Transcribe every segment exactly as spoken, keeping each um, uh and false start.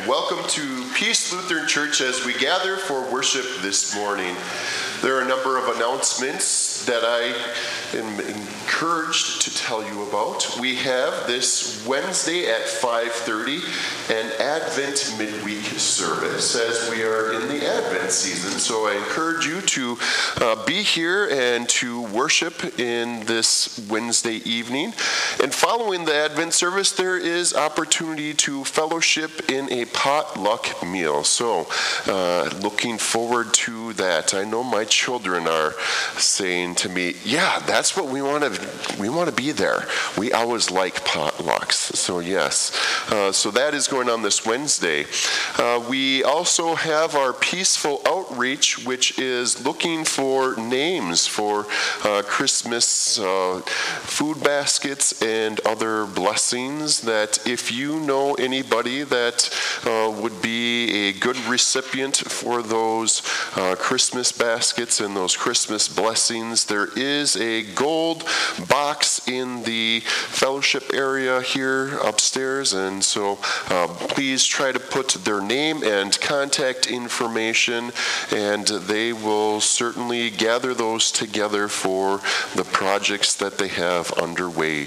and welcome to Peace Lutheran Church as we gather for worship this morning. There are a number of announcements that I am encouraged to tell you about. We have this Wednesday at five thirty an Advent midweek service as we are in the Advent season. So I encourage you to uh, be here and to worship in this Wednesday evening. And following the Advent service, there is opportunity to fellowship in a potluck meal. So uh, looking forward to that. I know my children are saying to me, yeah, that's what we want to we want to be there. We always like potlucks. So yes, uh, so that is going on this Wednesday. Uh, we also have our Peaceful Outreach, which is looking for names for uh, Christmas uh, food baskets and other blessings, that if you know anybody that uh, would be a good recipient for those uh, Christmas baskets and those Christmas blessings, there is a gold box in the fellowship area here upstairs, and so uh, please try to put their name and contact information, and they will certainly gather those together for the projects that they have underway.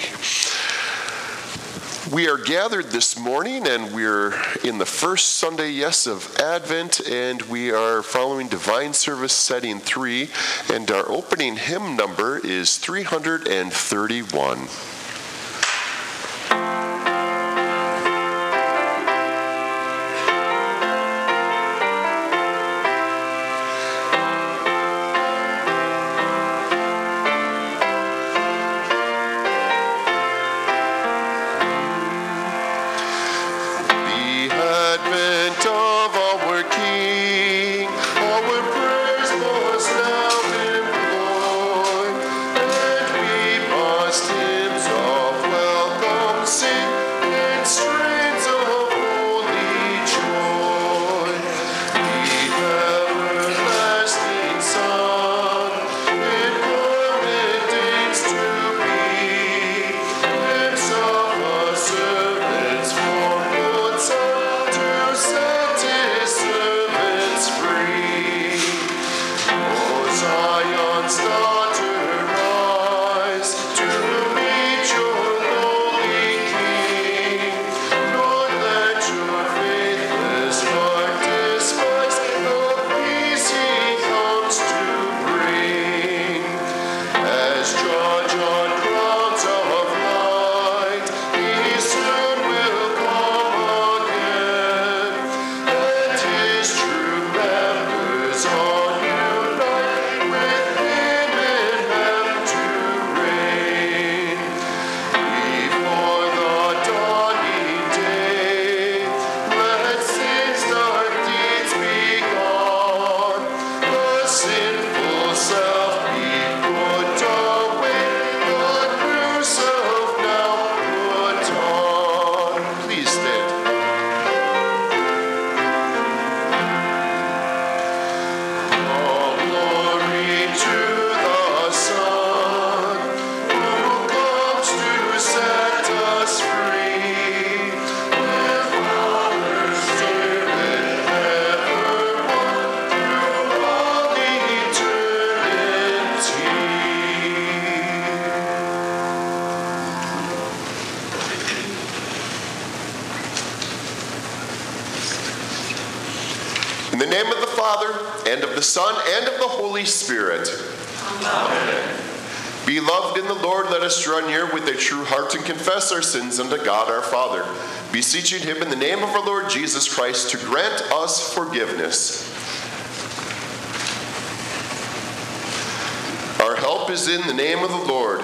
We are gathered this morning, and we're in the first Sunday, yes, of Advent, and we are following Divine Service Setting three, and our opening hymn number is three hundred thirty-one. In the name of the Father, and of the Son, and of the Holy Spirit. Amen. Beloved in the Lord, let us draw near with a true heart and confess our sins unto God our Father, beseeching him in the name of our Lord Jesus Christ to grant us forgiveness. Our help is in the name of the Lord.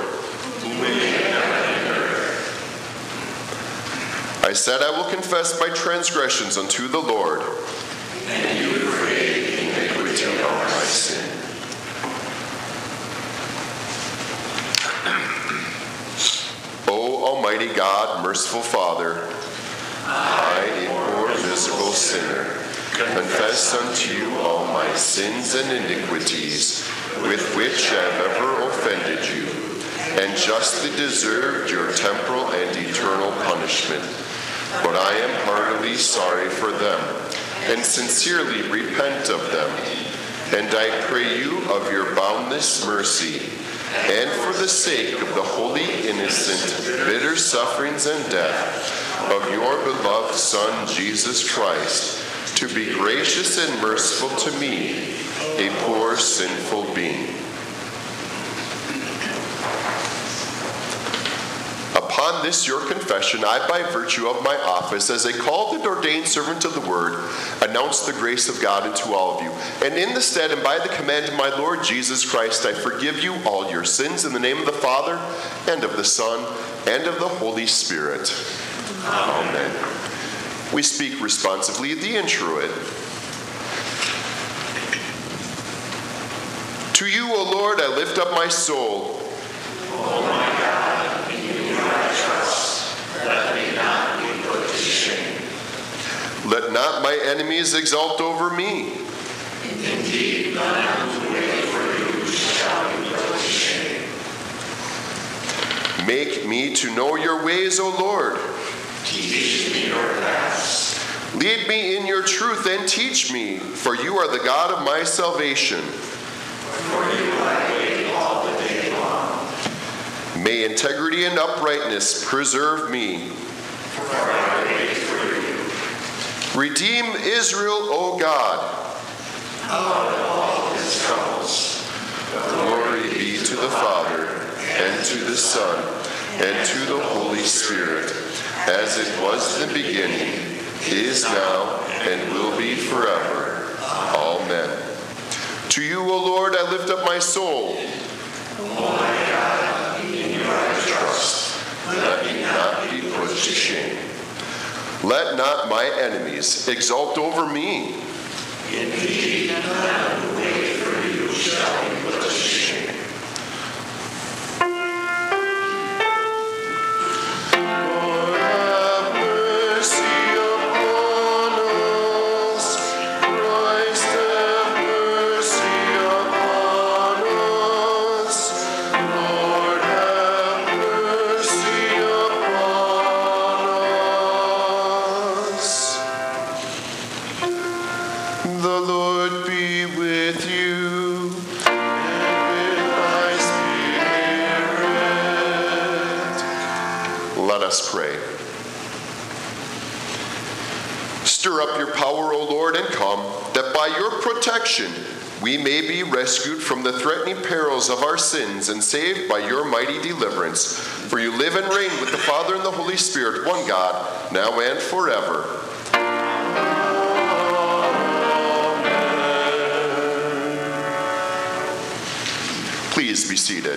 I said, I will confess my transgressions unto the Lord. And you would forgive the iniquity of my sin. O Almighty God, merciful Father, I, a poor miserable sinner, confess unto you all my sins and iniquities, with which I have ever offended you, and justly deserved your temporal and eternal punishment. but I am heartily sorry for them, and sincerely repent of them. And I pray you of your boundless mercy, and for the sake of the holy, innocent, bitter sufferings and death of your beloved Son, Jesus Christ, to be gracious and merciful to me, a poor sinful being. Upon this your confession, I, by virtue of my office as a called and ordained servant of the word, announce the grace of God unto all of you. And in the stead and by the command of my Lord Jesus Christ, I forgive you all your sins in the name of the Father, and of the Son, and of the Holy Spirit. Amen. We speak responsively the introit. To you, O Lord, I lift up my soul. O my God, in you I trust. Let me not be put to shame. Let not my enemies exult over me. Indeed, none who wait for you shall be put to shame. Make me to know your ways, O Lord. Teach me your paths. Lead me in your truth and teach me, for you are the God of my salvation. For you I wait all the day long. May integrity and uprightness preserve me. For I wait for you. Redeem Israel, O God. Out of all his troubles. Glory be to the Father, and to the Son, and to the Holy Spirit, as it was in the beginning, is now, and will be forever. Amen. To you, O Lord, I lift up my soul. O my God, in you I trust. Let me not be put to shame. Let not my enemies exult over me. Indeed, none who wait for you shall be put to shame. Lord, have mercy upon us. Christ, have mercy upon us. Lord, have mercy upon us. The Lord be with you, and with thy spirit. Let us pray. Stir up your power, O Lord, and come, that by your protection we may be rescued from the threatening perils of our sins and saved by your mighty deliverance. For you live and reign with the Father and the Holy Spirit, one God, now and forever. Please be seated.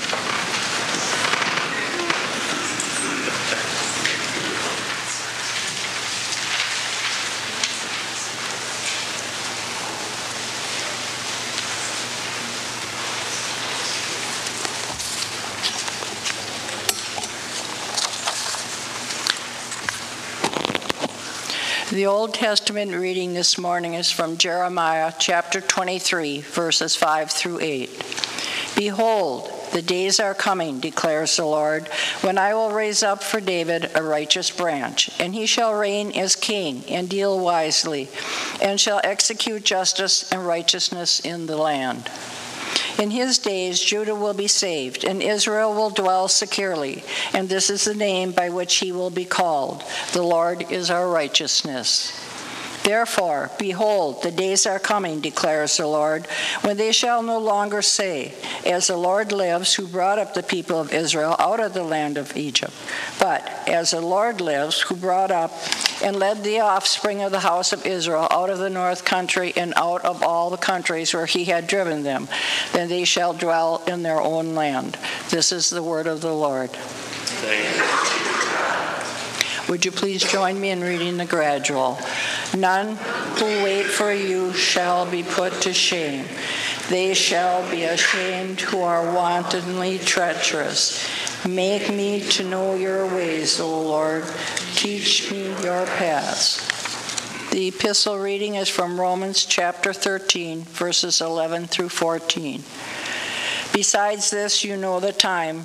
The Old Testament reading this morning is from Jeremiah chapter twenty-three, verses five through eight. Behold, the days are coming, declares the Lord, when I will raise up for David a righteous branch, and he shall reign as king and deal wisely, and shall execute justice and righteousness in the land. In his days Judah will be saved, and Israel will dwell securely, and this is the name by which he will be called. The Lord is our righteousness. Therefore, behold, the days are coming, declares the Lord, when they shall no longer say, as the Lord lives, who brought up the people of Israel out of the land of Egypt, but as the Lord lives, who brought up and led the offspring of the house of Israel out of the north country and out of all the countries where he had driven them, then they shall dwell in their own land. This is the word of the Lord. Thank you. Would you please join me in reading the gradual? None who wait for you shall be put to shame. They shall be ashamed who are wantonly treacherous. Make me to know your ways, O Lord. Teach me your paths. The epistle reading is from Romans chapter thirteen, verses eleven through fourteen. Besides this, you know the time,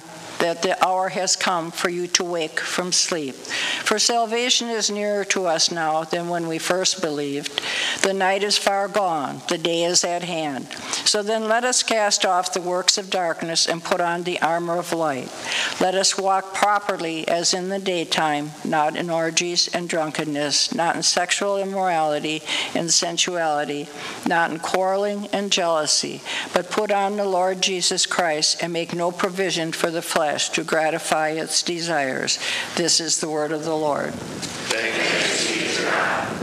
that the hour has come for you to wake from sleep. For salvation is nearer to us now than when we first believed. The night is far gone, the day is at hand. So then let us cast off the works of darkness and put on the armor of light. Let us walk properly as in the daytime, not in orgies and drunkenness, not in sexual immorality and sensuality, not in quarreling and jealousy, but put on the Lord Jesus Christ and make no provision for the flesh to gratify its desires. This is the word of the Lord. Thanks be to God.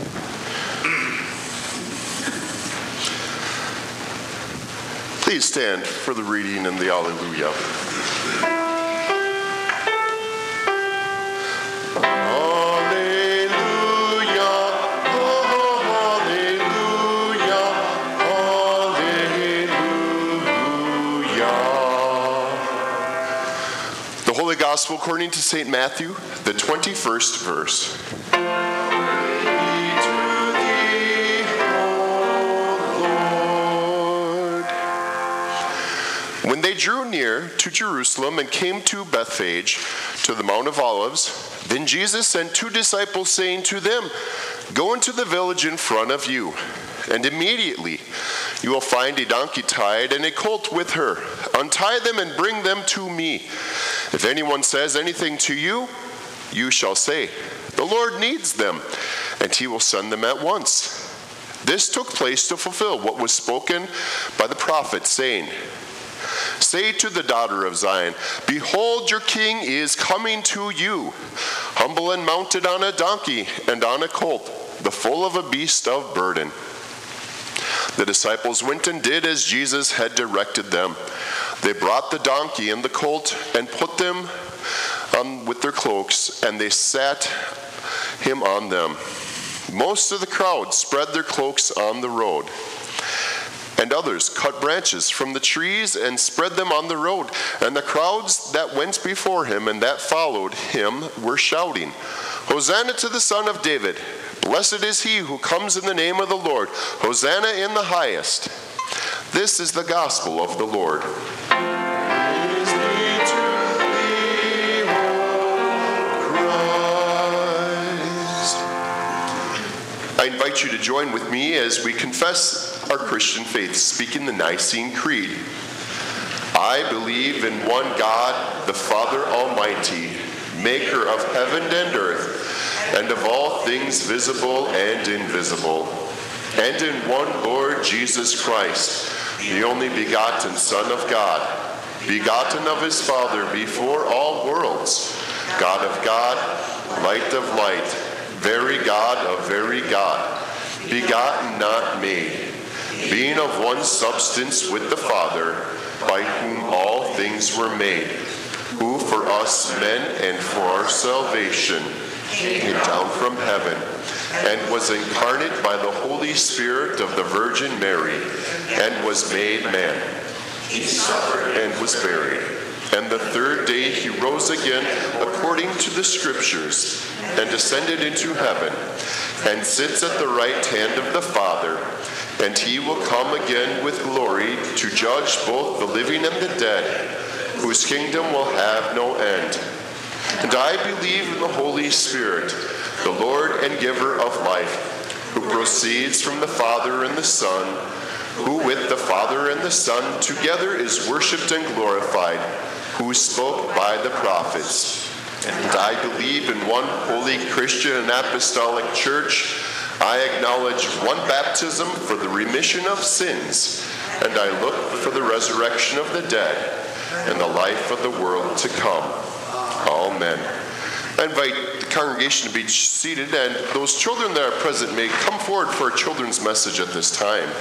Please stand for the reading and the Alleluia. Gospel according to Saint Matthew, the twenty-first verse. Glory to thee, O Lord. When they drew near to Jerusalem and came to Bethphage, to the Mount of Olives, then Jesus sent two disciples, saying to them, "Go into the village in front of you, and immediately you will find a donkey tied and a colt with her. Untie them and bring them to me. If anyone says anything to you, you shall say, 'The Lord needs them,' and he will send them at once." This took place to fulfill what was spoken by the prophet, saying, "Say to the daughter of Zion, behold, your king is coming to you, humble and mounted on a donkey and on a colt, the foal of a beast of burden." The disciples went and did as Jesus had directed them. They brought the donkey and the colt and put them um, with their cloaks, and they sat him on them. Most of the crowd spread their cloaks on the road, and others cut branches from the trees and spread them on the road. And the crowds that went before him and that followed him were shouting, "Hosanna to the Son of David! Blessed is he who comes in the name of the Lord! Hosanna in the highest!" This is the gospel of the Lord. Praise be to thee, O Christ. I invite you to join with me as we confess our Christian faith, speaking the Nicene Creed. I believe in one God, the Father Almighty, maker of heaven and earth, and of all things visible and invisible, and in one Lord Jesus Christ, the only begotten Son of God, begotten of his Father before all worlds, God of God, light of light, very God of very God, begotten, not made, being of one substance with the Father, by whom all things were made, who for us men and for our salvation came down from heaven, and was incarnate by the Holy Spirit of the Virgin Mary, and was made man. He suffered and was buried. And the third day he rose again according to the Scriptures, and ascended into heaven, and sits at the right hand of the Father. And he will come again with glory to judge both the living and the dead, whose kingdom will have no end. And I believe in the Holy Spirit, the Lord and giver of life, who proceeds from the Father and the Son, who with the Father and the Son together is worshipped and glorified, who spoke by the prophets. And I believe in one holy Christian and apostolic church. I acknowledge one baptism for the remission of sins, and I look for the resurrection of the dead and the life of the world to come. Amen. I invite the congregation to be seated, and those children that are present may come forward for a children's message at this time.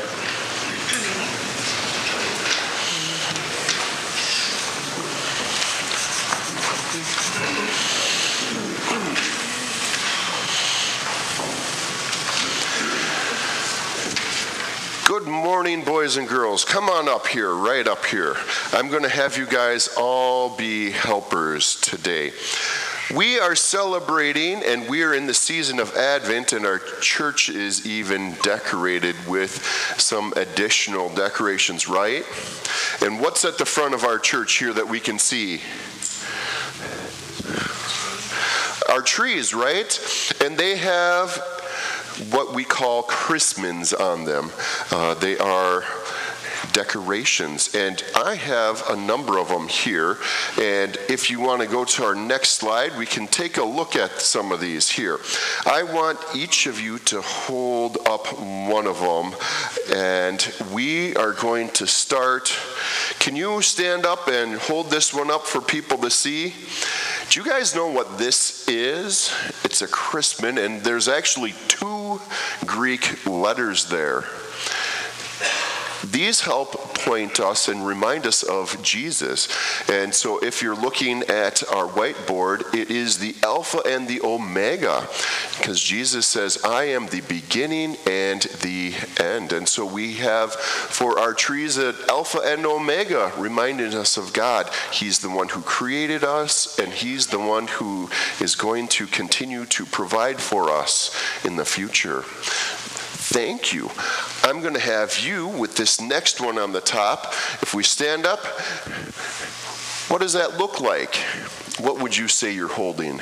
Good morning, boys and girls. Come on up here, right up here. I'm going to have you guys all be helpers today. We are celebrating, and we are in the season of Advent, and our church is even decorated with some additional decorations, right? And what's at the front of our church here that we can see? Our trees, right? And they have what we call Christmas on them. Uh, they are decorations, and I have a number of them here, and if you want to go to our next slide, we can take a look at some of these here. I want each of you to hold up one of them, and we are going to start. Can you stand up and hold this one up for people to see? Do you guys know what this is? It's a Christmas, and there's actually two Greek letters there. These help point us and remind us of Jesus. And so if you're looking at our whiteboard, it is the Alpha and the Omega, because Jesus says, I am the beginning and the end. And so we have for our trees an Alpha and Omega, reminding us of God. He's the one who created us, and he's the one who is going to continue to provide for us in the future. Thank you. I'm going to have you with this next one on the top. If we stand up, what does that look like? What would you say you're holding?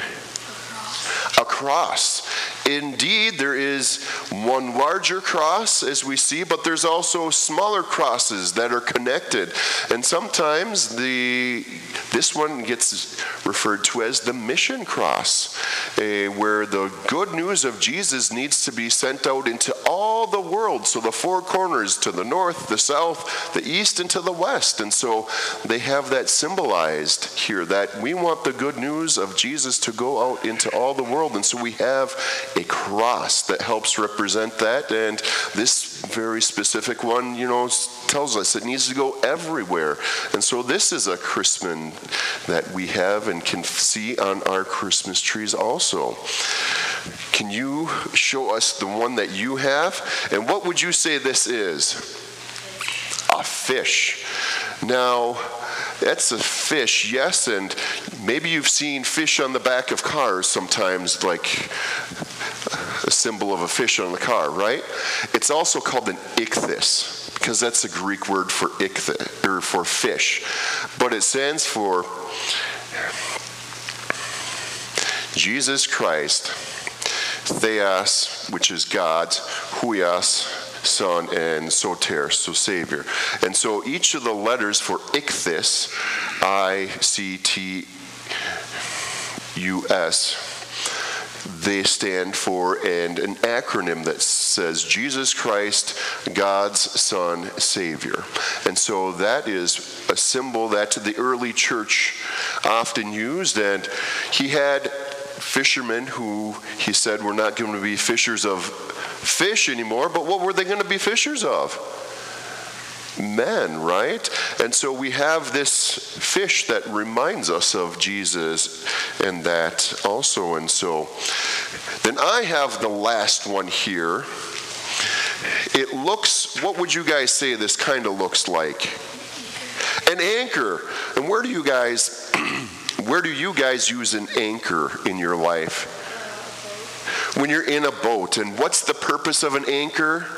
A cross. Indeed, there is one larger cross, as we see, but there's also smaller crosses that are connected. And sometimes the this one gets referred to as the mission cross, uh, where the good news of Jesus needs to be sent out into all the world. So the four corners, to the north, the south, the east, and to the west. And so they have that symbolized here, that we want the good news of Jesus to go out into all the world. And so we have a cross that helps represent that, and this very specific one, you know, tells us it needs to go everywhere. And so this is a Christmas that we have and can see on our Christmas trees also. Can you show us the one that you have? And what would you say this is? A fish. Now, that's a fish, yes, and maybe you've seen fish on the back of cars sometimes, like a symbol of a fish on the car, right? It's also called an ichthys, because that's a Greek word for ichthys, or for fish. But it stands for Jesus Christ, Theos, which is God, Huios, Son, and Soter, so Savior. And so each of the letters for ichthys, I C T U S, they stand for and an acronym that says Jesus Christ, God's Son, Savior. And so that is a symbol that the early church often used, and he had fishermen who he said were not going to be fishers of fish anymore, but what were they going to be fishers of? Men, right? And so we have this fish that reminds us of Jesus and that also. And so then I have the last one here. It looks, what would you guys say this kind of looks like? An anchor. And where do you guys where do you guys use an anchor in your life? When you're in a boat. And what's the purpose of an anchor?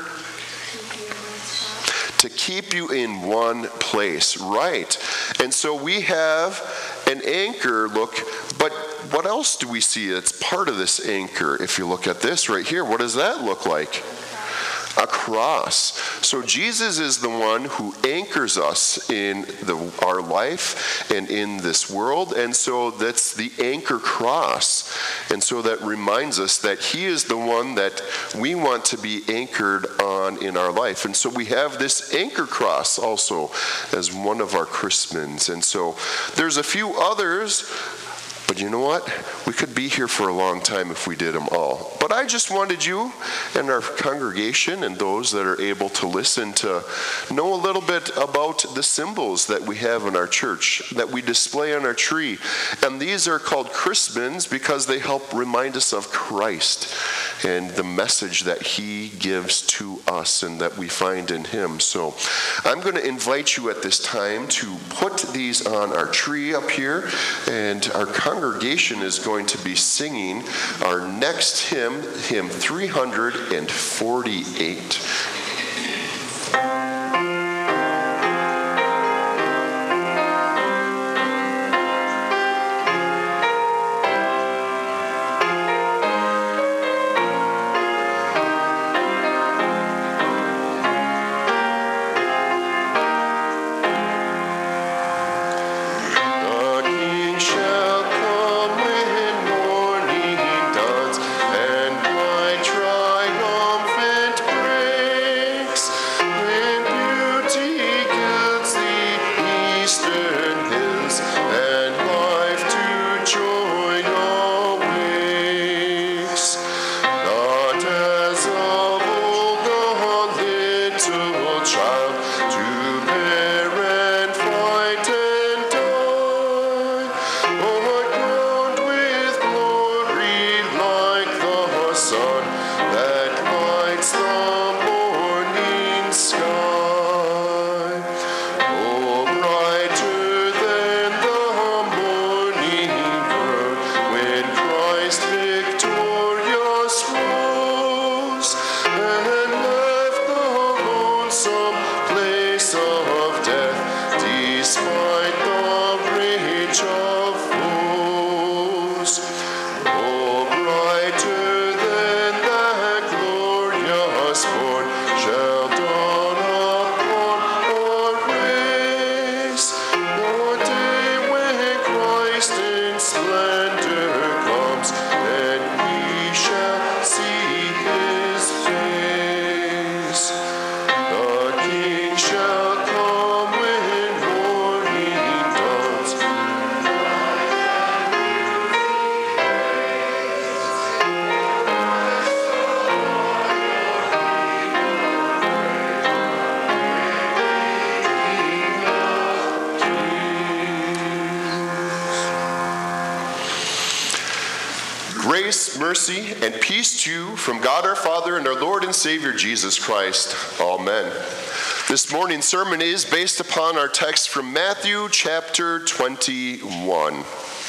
To keep you in one place, right? And so we have an anchor, look, but what else do we see that's part of this anchor? If you look at this right here, what does that look like? A cross. So Jesus is the one who anchors us in the, our life and in this world, and so that's the anchor cross. And so that reminds us that he is the one that we want to be anchored on in our life. And so we have this anchor cross also as one of our Christmas. And so there's a few others, but you know what? We could be here for a long time if we did them all. But I just wanted you and our congregation and those that are able to listen to know a little bit about the symbols that we have in our church, that we display on our tree. And these are called Christmas because they help remind us of Christ and the message that he gives to us and that we find in him. So I'm going to invite you at this time to put these on our tree up here, and our congregation congregation is going to be singing our next hymn, hymn three forty-eight. Grace, mercy, and peace to you from God our Father and our Lord and Savior Jesus Christ. Amen. This morning's sermon is based upon our text from Matthew chapter twenty-one.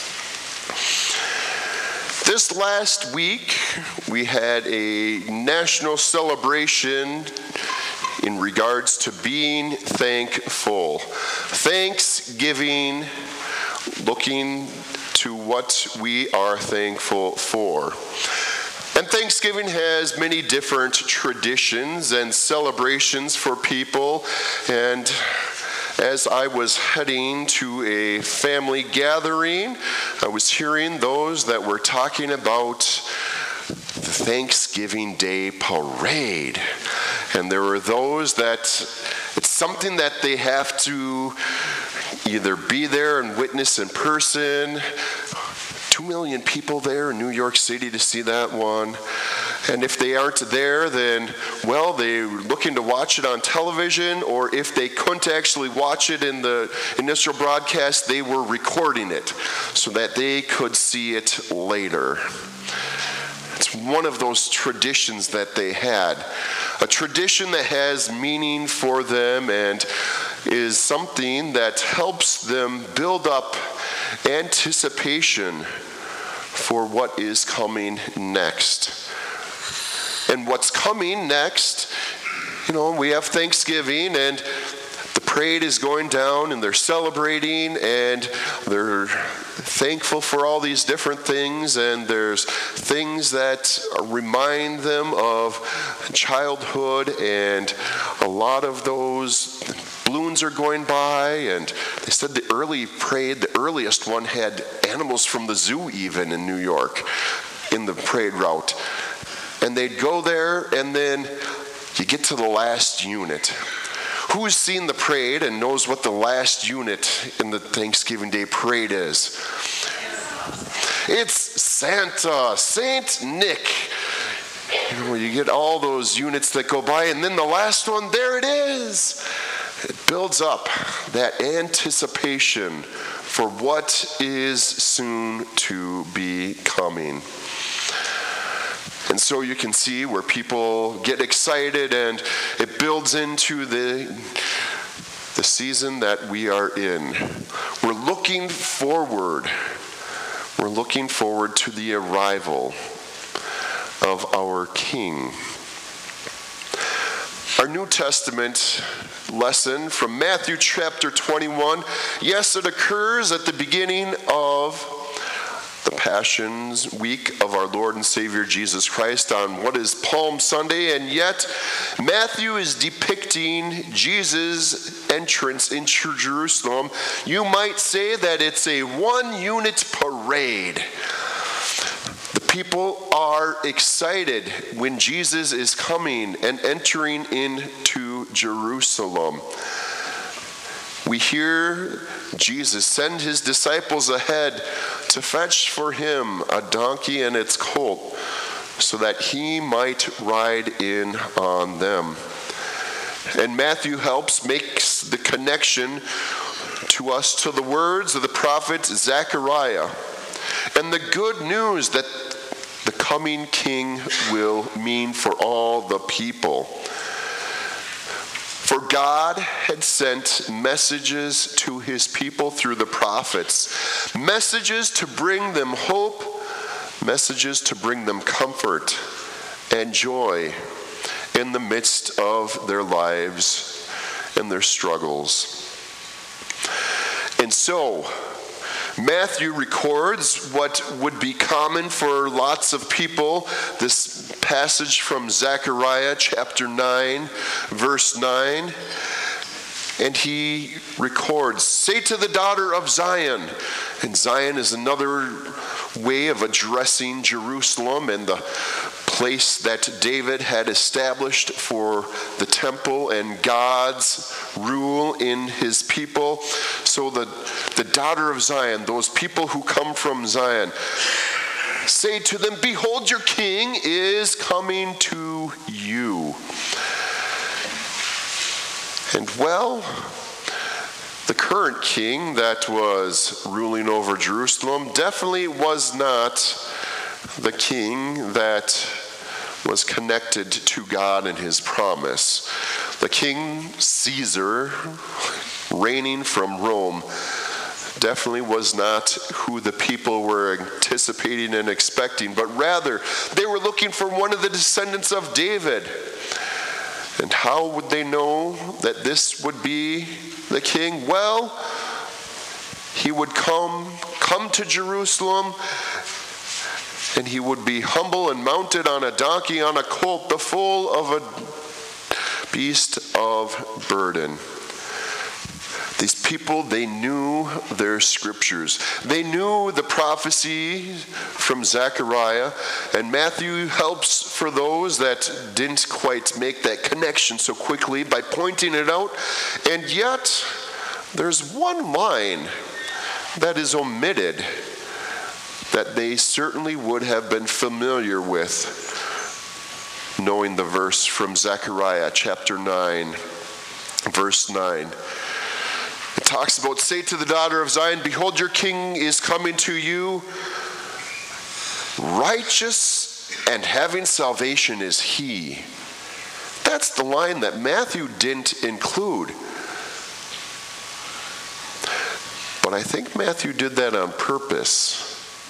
This last week, we had a national celebration in regards to being thankful. Thanksgiving, looking to what we are thankful for. And Thanksgiving has many different traditions and celebrations for people. And as I was heading to a family gathering, I was hearing those that were talking about the Thanksgiving Day parade. And there were those that it's something that they have to either be there and witness in person. Two million people there in New York City to see that one. And if they aren't there, then, well, they're looking to watch it on television, or if they couldn't actually watch it in the initial broadcast, they were recording it so that they could see it later. It's one of those traditions that they had. A tradition that has meaning for them and is something that helps them build up anticipation for what is coming next. And what's coming next, you know, we have Thanksgiving and the parade is going down and they're celebrating and they're thankful for all these different things, and there's things that remind them of childhood, and a lot of those balloons are going by. And they said the early parade, the earliest one, had animals from the zoo even in New York in the parade route. And they'd go there, and then you get to the last unit. Who's seen the parade and knows what the last unit in the Thanksgiving Day parade is? It's Santa, Saint Nick. You know, you get all those units that go by, and then the last one, there it is. It builds up that anticipation for what is soon to be coming. And so you can see where people get excited, and it builds into the, the season that we are in. We're looking forward. We're looking forward to the arrival of our King. Our New Testament lesson from Matthew chapter twenty-one, yes, it occurs at the beginning of the Passions Week of our Lord and Savior Jesus Christ on what is Palm Sunday, and yet Matthew is depicting Jesus' entrance into Jerusalem. You might say that it's a one-unit parade. The people are excited when Jesus is coming and entering into Jerusalem. We hear Jesus send his disciples ahead to fetch for him a donkey and its colt, so that he might ride in on them. And Matthew helps makes the connection to us to the words of the prophet Zechariah and the good news that the coming king will mean for all the people. For God had sent messages to his people through the prophets, messages to bring them hope, messages to bring them comfort and joy in the midst of their lives and their struggles. And so, Matthew records what would be common for lots of people, this passage from Zechariah chapter nine, verse nine. And he records, "Say to the daughter of Zion," and Zion is another way of addressing Jerusalem and the place that David had established for the temple and God's rule in his people. So the, the daughter of Zion, those people who come from Zion, say to them, "Behold, your king is coming to you." And well, the current king that was ruling over Jerusalem definitely was not the king that was connected to God and his promise. The King Caesar, reigning from Rome, definitely was not who the people were anticipating and expecting, but rather they were looking for one of the descendants of David. And how would they know that this would be the king? Well, he would come, come to Jerusalem, and he would be humble and mounted on a donkey, on a colt, the foal of a beast of burden. These people, they knew their scriptures. They knew the prophecy from Zechariah, and Matthew helps for those that didn't quite make that connection so quickly by pointing it out. And yet, there's one line that is omitted that they certainly would have been familiar with, knowing the verse from Zechariah chapter nine, verse nine. It talks about, "Say to the daughter of Zion, behold, your king is coming to you. Righteous and having salvation is he." That's the line that Matthew didn't include. But I think Matthew did that on purpose.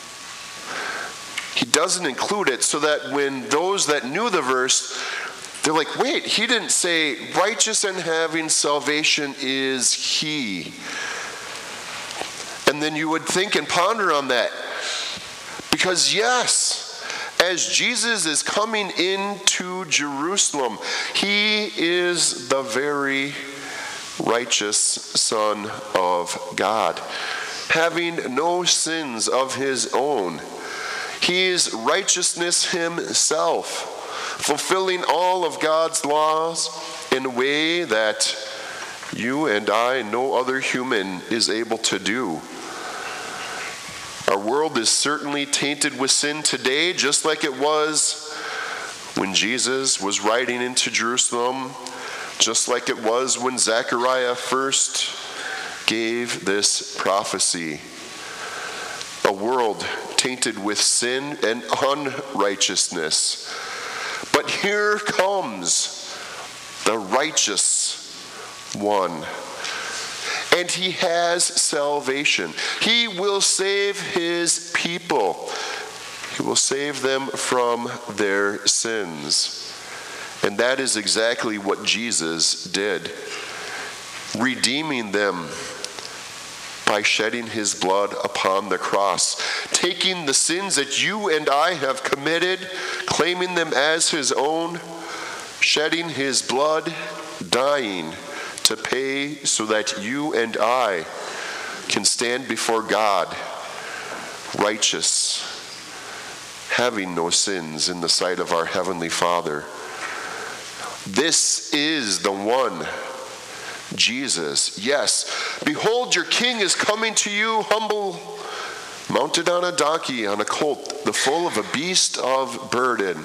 He doesn't include it so that when those that knew the verse, they're like, wait, he didn't say righteous and having salvation is he. And then you would think and ponder on that. Because yes, as Jesus is coming into Jerusalem, he is the very righteous Son of God, having no sins of his own. He is righteousness himself, fulfilling all of God's laws in a way that you and I, no other human, is able to do. Our world is certainly tainted with sin today, just like it was when Jesus was riding into Jerusalem, just like it was when Zechariah first gave this prophecy. A world tainted with sin and unrighteousness. But here comes the righteous one. and he has salvation. He will save his people. He will save them from their sins. And that is exactly what Jesus did, redeeming them by shedding his blood upon the cross, taking the sins that you and I have committed, claiming them as his own, shedding his blood, dying to pay so that you and I can stand before God righteous, having no sins in the sight of our Heavenly Father. This is the one, Jesus. Yes, behold, your king is coming to you, humble, mounted on a donkey, on a colt, the foal of a beast of burden.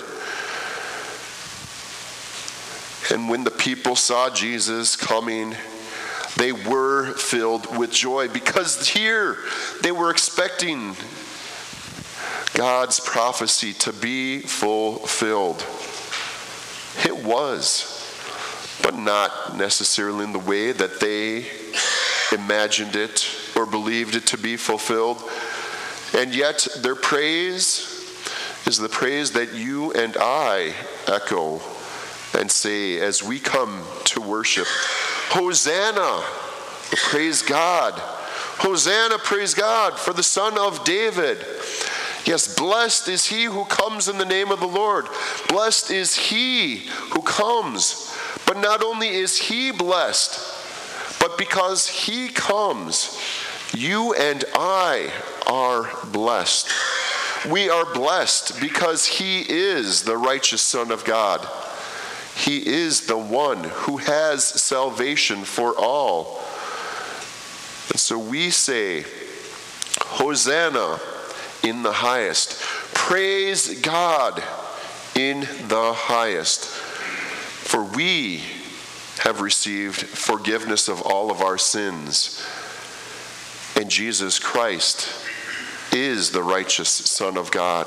And when the people saw Jesus coming, they were filled with joy, because here they were expecting God's prophecy to be fulfilled. It was, but not necessarily in the way that they imagined it or believed it to be fulfilled. And yet their praise is the praise that you and I echo and say as we come to worship. Hosanna, praise God. Hosanna, praise God, for the Son of David. Yes, blessed is he who comes in the name of the Lord. Blessed is he who comes. But not only is he blessed, but because he comes, you and I are blessed. We are blessed because he is the righteous Son of God. He is the one who has salvation for all. And so we say, Hosanna in the highest. Praise God in the highest. For we have received forgiveness of all of our sins. And Jesus Christ is the righteous Son of God.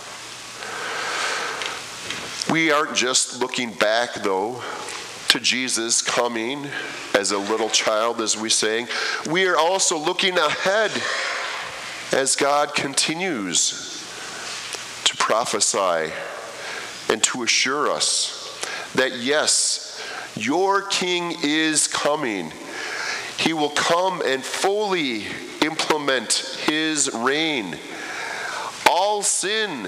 We aren't just looking back, though, to Jesus coming as a little child, as we sang. We are also looking ahead as God continues to prophesy and to assure us that, yes, your King is coming. He will come and fully implement his reign. All sin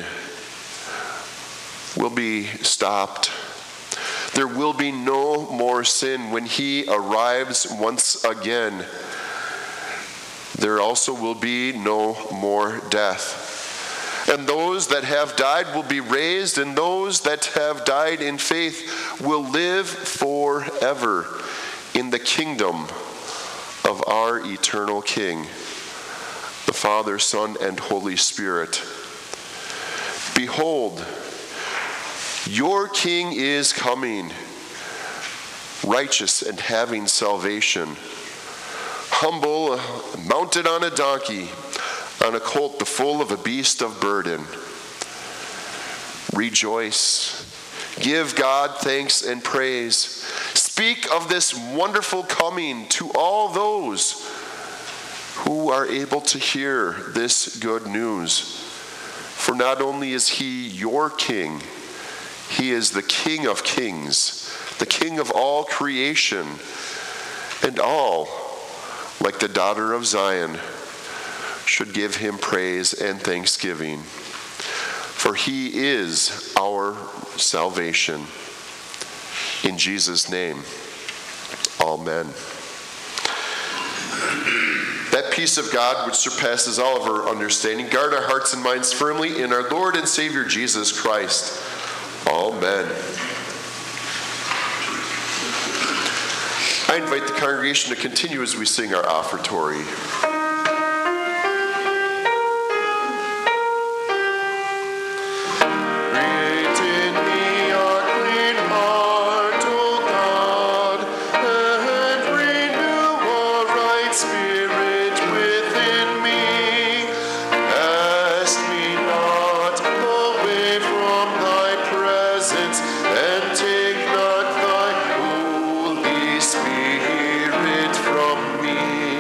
will be stopped. There will be no more sin when he arrives once again. There also will be no more death. And those that have died will be raised, and those that have died in faith will live forever in the kingdom of our eternal King, the Father, Son, and Holy Spirit. Behold, your King is coming, righteous and having salvation, humble, mounted on a donkey, on a colt, the foal of a beast of burden. Rejoice. Give God thanks and praise. Speak of this wonderful coming to all those who are able to hear this good news. For not only is he your King, he is the King of kings, the King of all creation, and all, like the daughter of Zion, should give him praise and thanksgiving. For he is our salvation. In Jesus' name, amen. That peace of God which surpasses all of our understanding, guard our hearts and minds firmly in our Lord and Savior Jesus Christ. Amen. I invite the congregation to continue as we sing our offertory. Spirit from me.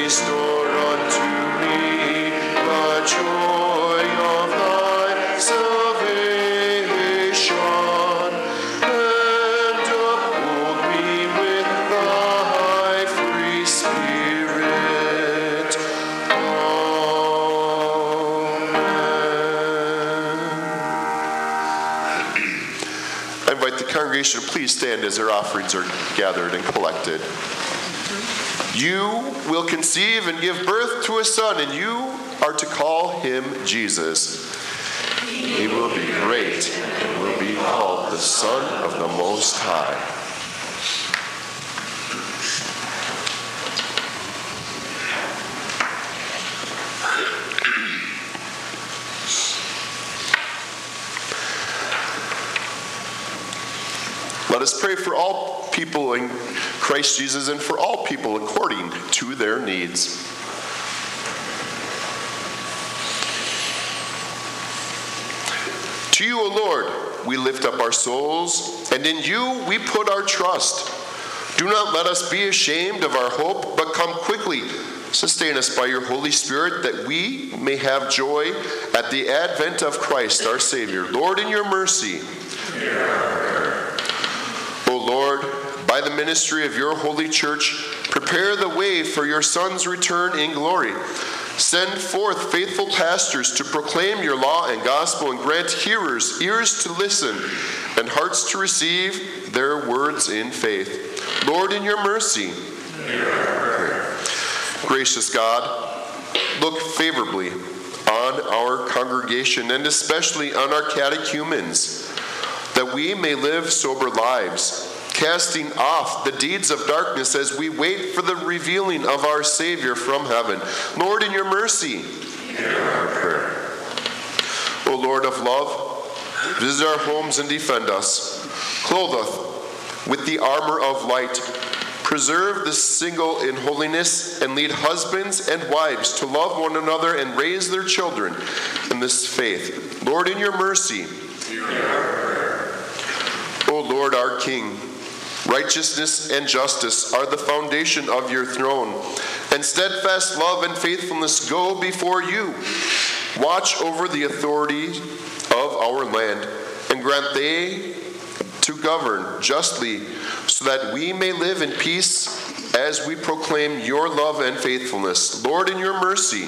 restore unto me the joy of thy salvation, and uphold me with thy free spirit. I invite the congregation to please stand as their offerings are gathered and collected. You will conceive and give birth to a son, and you are to call him Jesus. He will be great and will be called the Son of the Most High. Let us pray for all people in Christ Jesus and for all people according to their needs. To you, O Lord, we lift up our souls, and in you we put our trust. Do not let us be ashamed of our hope, but come quickly. Sustain us by your Holy Spirit, that we may have joy at the advent of Christ our Savior. Lord, in your mercy. O Lord, by the ministry of your holy church, prepare the way for your Son's return in glory. Send forth faithful pastors to proclaim your law and gospel, and grant hearers ears to listen and hearts to receive their words in faith. Lord, in your mercy. Gracious God, look favorably on our congregation and especially on our catechumens, that we may live sober lives, casting off the deeds of darkness as we wait for the revealing of our Savior from heaven. Lord, in your mercy, hear our prayer. O Lord of love, visit our homes and defend us. Clothe us with the armor of light. Preserve the single in holiness, and lead husbands and wives to love one another and raise their children in this faith. Lord, in your mercy, hear our prayer. O Lord, our King, righteousness and justice are the foundation of your throne, and steadfast love and faithfulness go before you. Watch over the authority of our land, and grant they to govern justly, so that we may live in peace as we proclaim your love and faithfulness. Lord, in your mercy.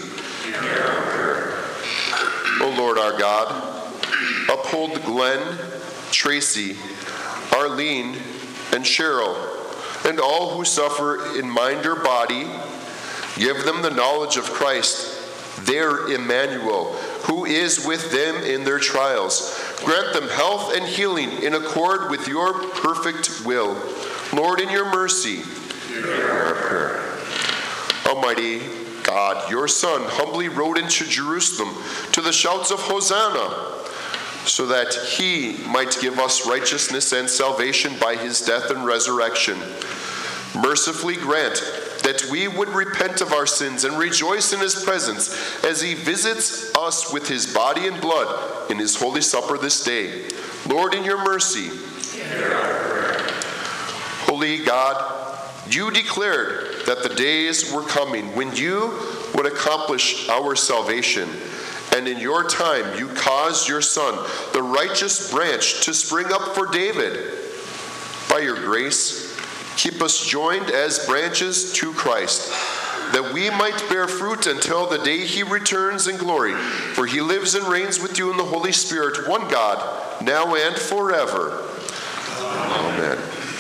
O Lord our God, uphold Glenn, Tracy, Arlene, and Cheryl, and all who suffer in mind or body. Give them the knowledge of Christ, their Emmanuel, who is with them in their trials. Grant them health and healing in accord with your perfect will. Lord, in your mercy, hear our prayer. Almighty God, your Son humbly rode into Jerusalem to the shouts of Hosanna, so that he might give us righteousness and salvation by his death and resurrection. Mercifully grant that we would repent of our sins and rejoice in his presence as he visits us with his body and blood in his holy supper this day. Lord, in your mercy. Hear our prayer. Holy God, you declared that the days were coming when you would accomplish our salvation. And in your time, you caused your Son, the righteous branch, to spring up for David. By your grace, keep us joined as branches to Christ, that we might bear fruit until the day he returns in glory. For he lives and reigns with you in the Holy Spirit, one God, now and forever. Amen.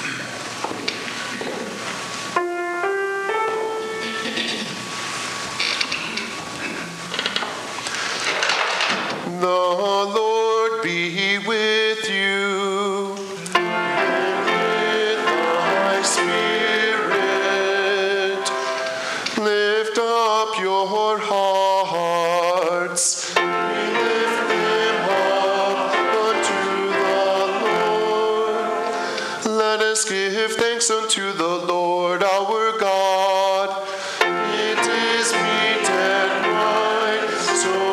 The Lord be with you, and with thy spirit. Lift up your hearts. We lift them up unto the Lord. Let us give thanks unto the Lord our God. It is meet and right so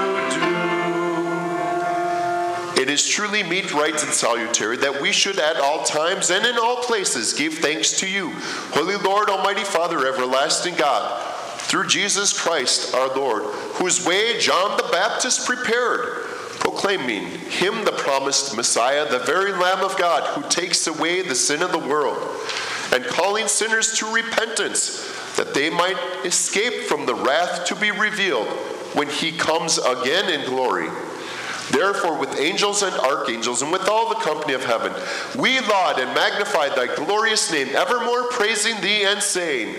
to do. It is truly meet, right, and salutary that we should at all times and in all places give thanks to you, Holy Lord, Almighty Father, everlasting God, through Jesus Christ our Lord, whose way John the Baptist prepared, proclaiming him the promised Messiah, the very Lamb of God, who takes away the sin of the world, and calling sinners to repentance, that they might escape from the wrath to be revealed when he comes again in glory. Therefore, with angels and archangels, and with all the company of heaven, we laud and magnify thy glorious name, evermore praising thee and saying,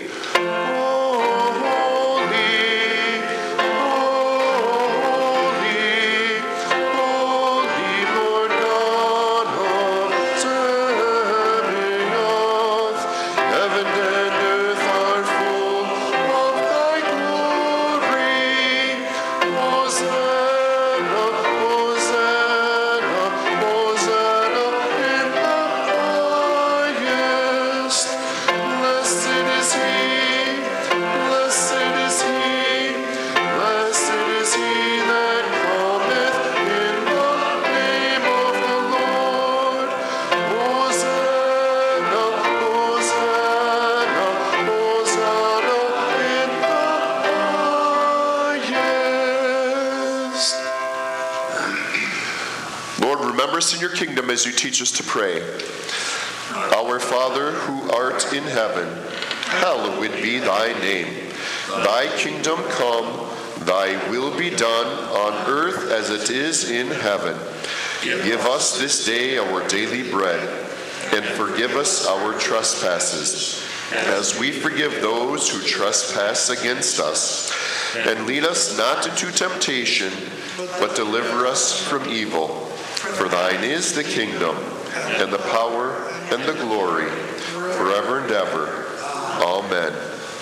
in your kingdom as you teach us to pray. Our Father, who art in heaven, hallowed be thy name. Thy kingdom come, thy will be done on earth as it is in heaven. Give us this day our daily bread, and forgive us our trespasses, as we forgive those who trespass against us. And lead us not into temptation, but deliver us from evil. For thine is the kingdom, and the power, and the glory, forever and ever. Amen.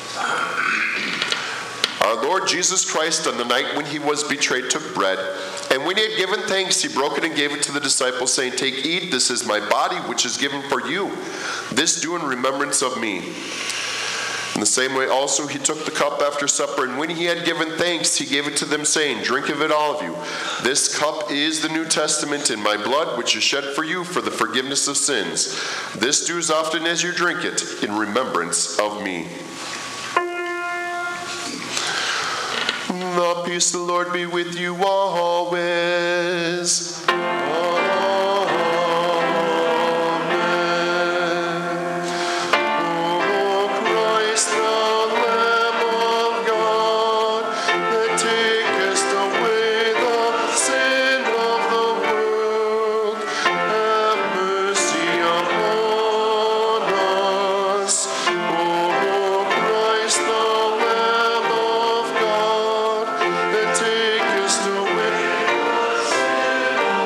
Our Lord Jesus Christ, on the night when he was betrayed, took bread, and when he had given thanks, he broke it and gave it to the disciples, saying, Take, eat, this is my body, which is given for you. This do in remembrance of me. In the same way also he took the cup after supper, and when he had given thanks, he gave it to them, saying, Drink of it, all of you. This cup is the New Testament in my blood, which is shed for you for the forgiveness of sins. This do as often as you drink it in remembrance of me. The peace of the Lord be with you always. Take us away.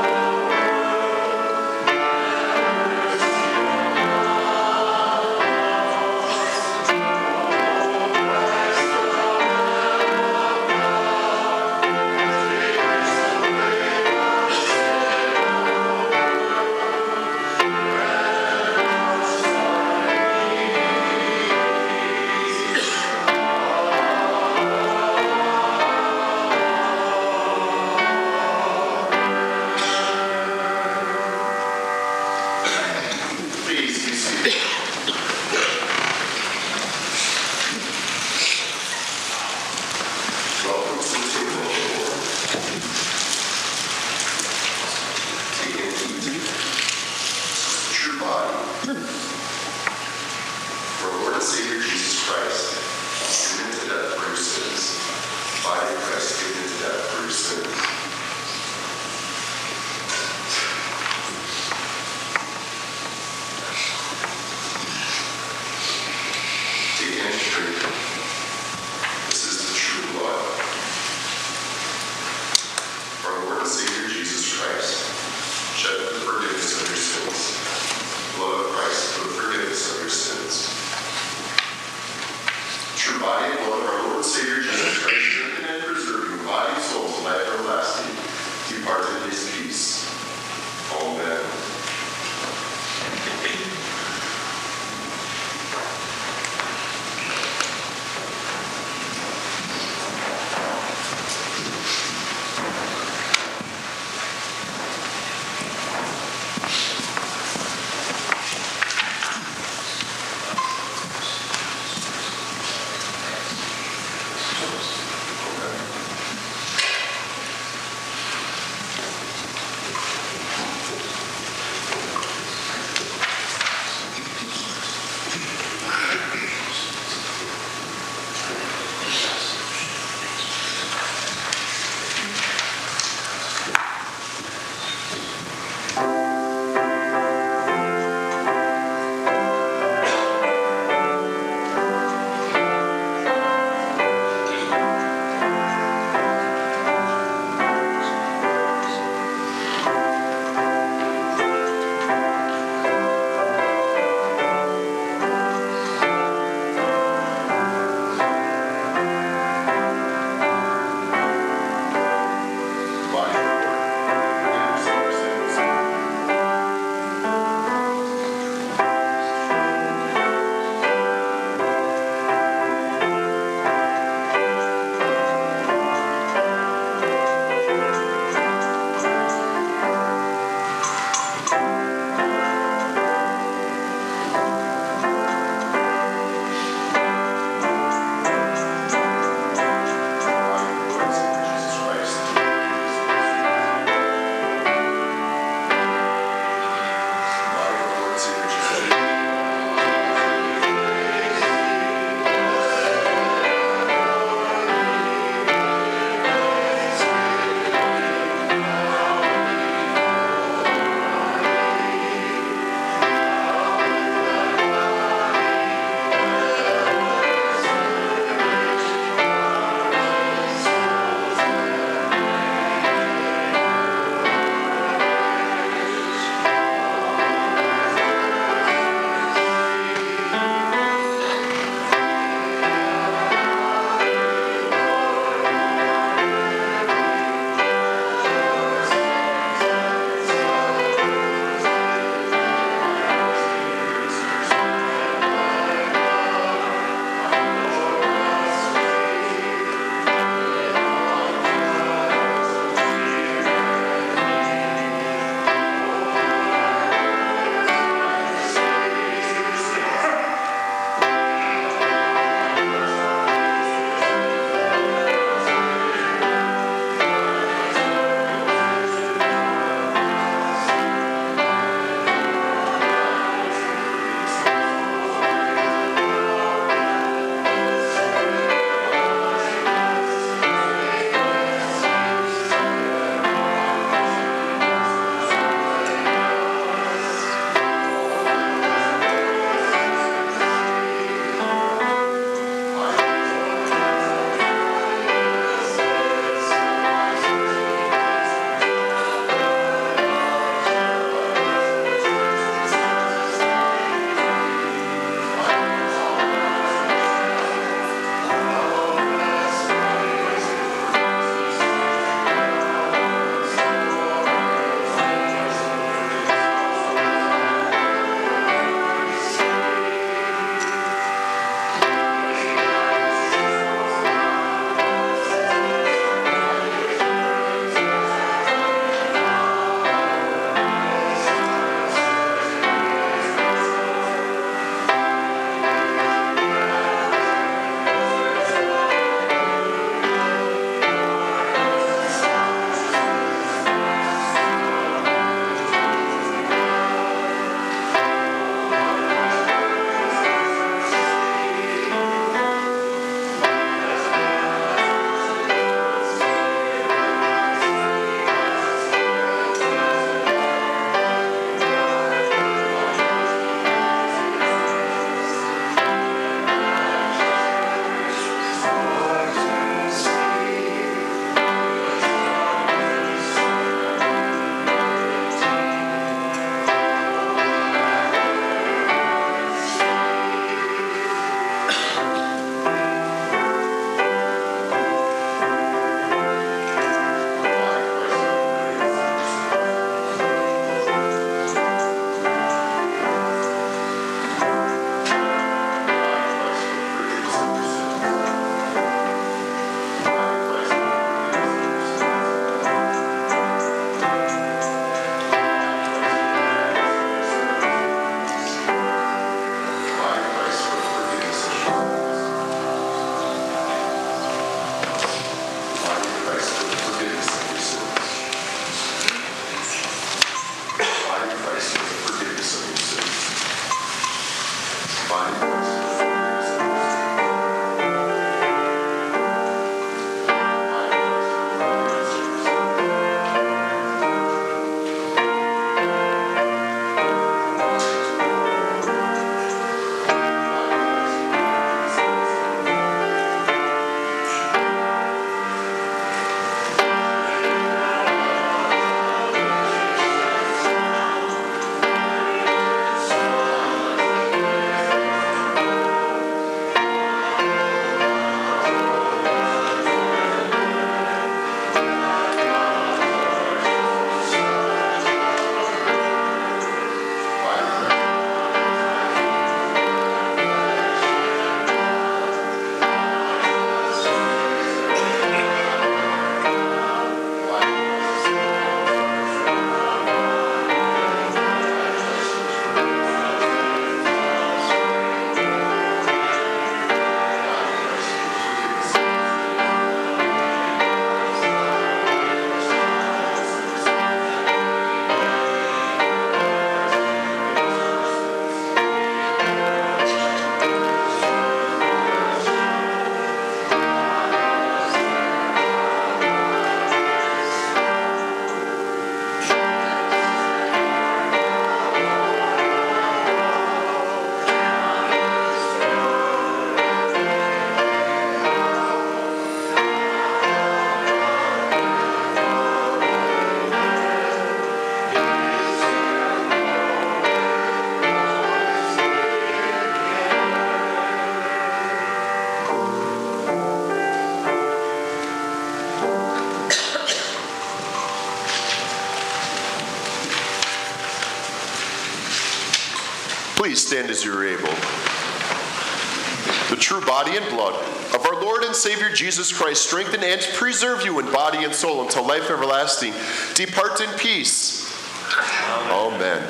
Please stand as you are able. The true body and blood of our Lord and Savior Jesus Christ strengthen and preserve you in body and soul until life everlasting. Depart in peace. Amen.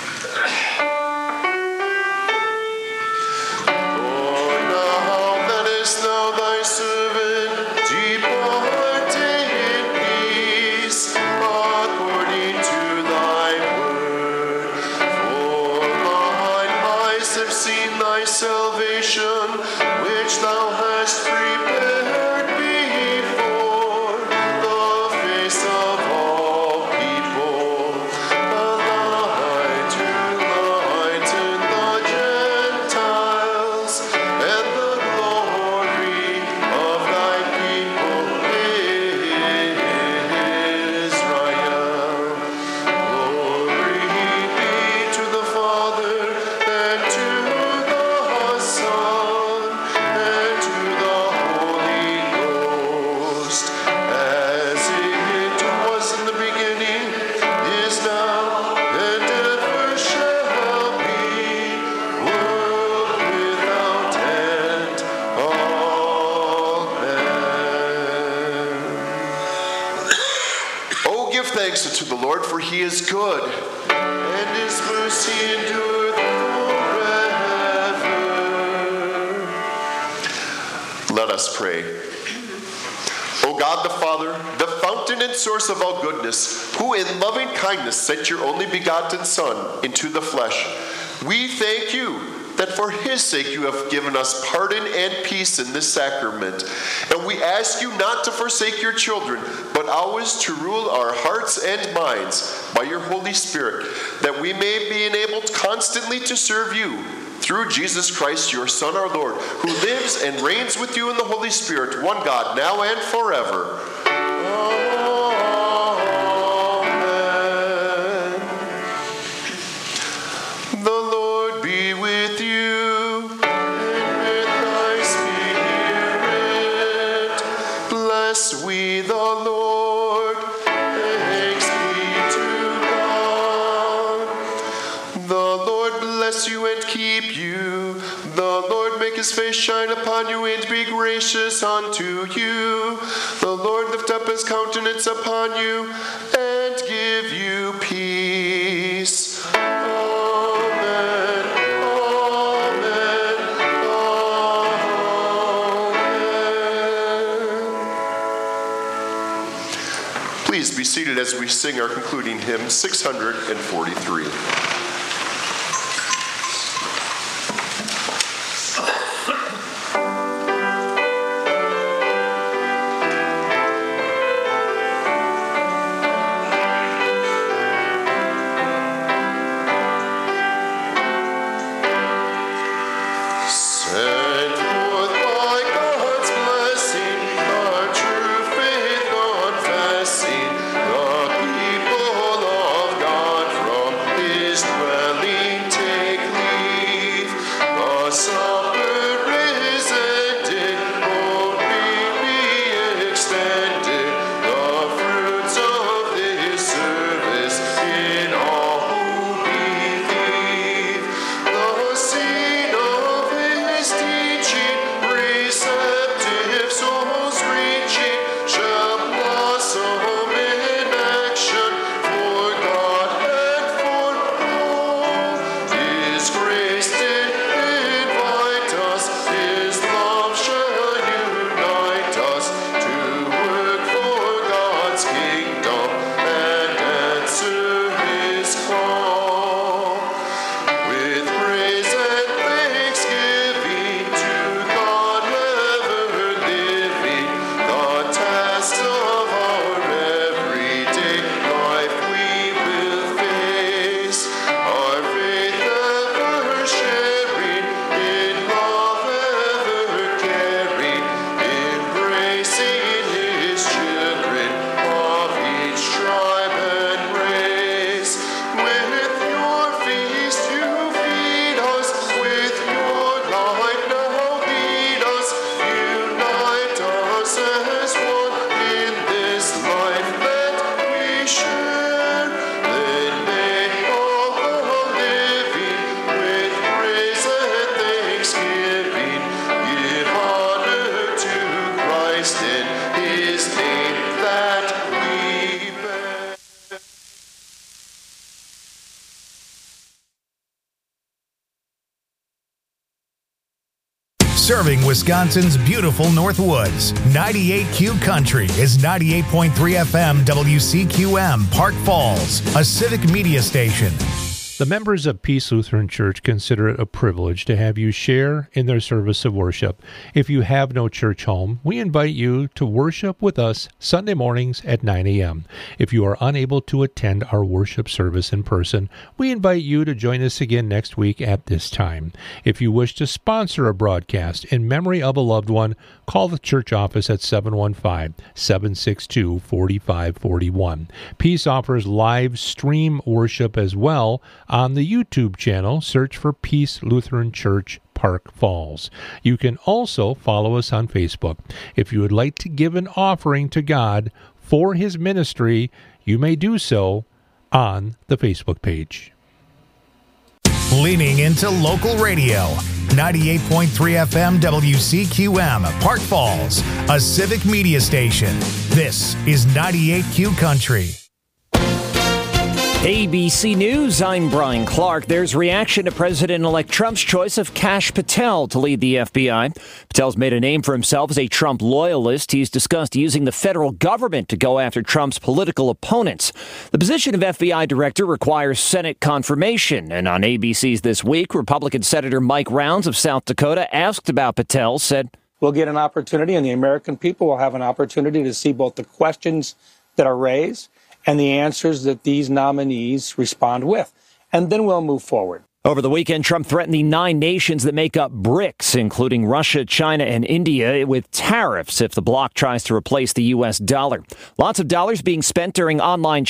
Lord, now lettest thou thy servant depart in peace, according to thy word. For mine eyes have seen thy salvation, which thou hast prepared before the face of all people, a light to lighten the Gentiles, and the glory of thy people Israel. Glory be to the Father, and to the Son, and to the Holy Ghost, as it was in the beginning, is now, and ever shall be, world without end. Amen. Oh, give thanks unto the Lord, for he is good, and his mercy endureth forever. Let us pray. O God the Father, the fountain and source of all goodness, who in loving kindness sent your only begotten Son into the flesh, we thank you that for his sake you have given us pardon and peace in this sacrament. And we ask you not to forsake your children, but always to rule our hearts and minds by your Holy Spirit, that we may be enabled constantly to serve you through Jesus Christ, your Son, our Lord, who lives and reigns with you in the Holy Spirit, one God, now and forever. Amen. The Lord be with you, and with thy spirit. Bless we the Lord. Thanks be to God. The Lord bless you and keep you. The Lord make his face shine upon you and be gracious unto you. The Lord lift up his countenance upon you and give you peace. Amen. Amen. Amen. Please be seated as we sing our concluding hymn, six hundred forty-three. Send forth by God's blessing, our true faith confessing, the people of God from his his name that we bear. Serving Wisconsin's beautiful North Woods, ninety-eight Q Country is ninety-eight point three F M W C Q M, Park Falls, a civic media station. The members of Peace Lutheran Church consider it a privilege to have you share in their service of worship. If you have no church home, we invite you to worship with us Sunday mornings at nine a.m. If you are unable to attend our worship service in person, we invite you to join us again next week at this time. If you wish to sponsor a broadcast in memory of a loved one, call the church office at seven one five, seven six two, four five four one. Peace offers live stream worship as well. On the YouTube channel, search for Peace Lutheran Church, Park Falls. You can also follow us on Facebook. If you would like to give an offering to God for His ministry, you may do so on the Facebook page. Leaning into local radio, ninety-eight point three F M W C Q M, Park Falls, a civic media station. This is ninety-eight Q Country. A B C News, I'm Brian Clark. There's reaction to President-elect Trump's choice of Kash Patel to lead the F B I. Patel's made a name for himself as a Trump loyalist. He's discussed using the federal government to go after Trump's political opponents. The position of F B I director requires Senate confirmation. And on A B C's This Week, Republican Senator Mike Rounds of South Dakota, asked about Patel, said, "We'll get an opportunity, and the American people will have an opportunity to see both the questions that are raised and the answers that these nominees respond with. And then we'll move forward." Over the weekend, Trump threatened the nine nations that make up BRICS, including Russia, China, and India, with tariffs if the bloc tries to replace the U S dollar. Lots of dollars being spent during online